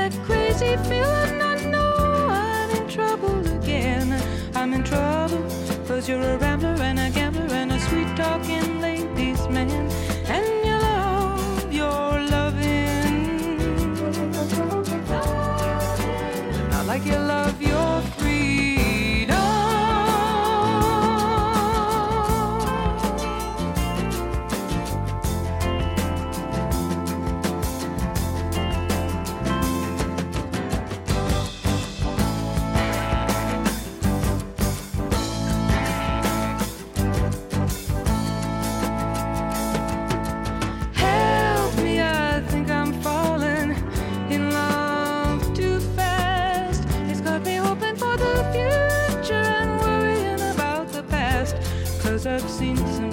that crazy feeling. I know I'm in trouble again. I'm in trouble, 'cause you're a rambler and a gambler and a sweet-talking ladies' man. And you love your loving, not like you love your freedom. Help me, I think I'm falling in love too fast. It's got me hoping for the future and worrying about the past, 'cause I've seen some